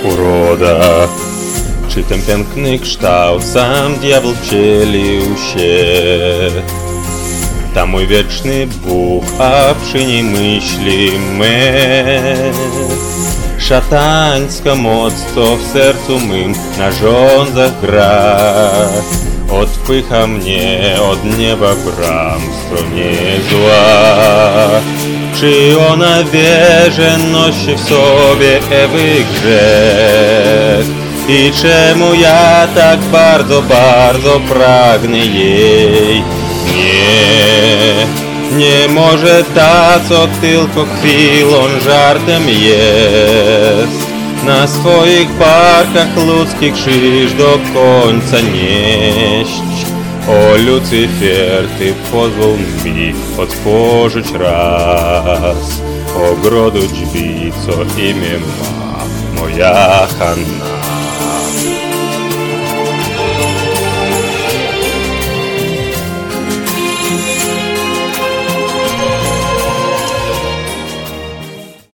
uroda. Czy ten piękny kształt sam diabeł wcielił się? Ta mój wieczny Bóg, a przy niej myśli me. Szatańska moc, co w sercu mym na żądzach gra, odpycha mnie od nieba bram w stronie zła. Czy ona wie, że nosi w sobie Ewy grzech? I czemu ja tak bardzo, bardzo pragnę jej? Nie może ta, co tylko chwilą żartem jest, na swoich barkach ludzki krzyż do końca nieść. O Lucyfer, ty pozwól mi otworzyć raz ogrodu drzwi, co imię ma moja Hanna.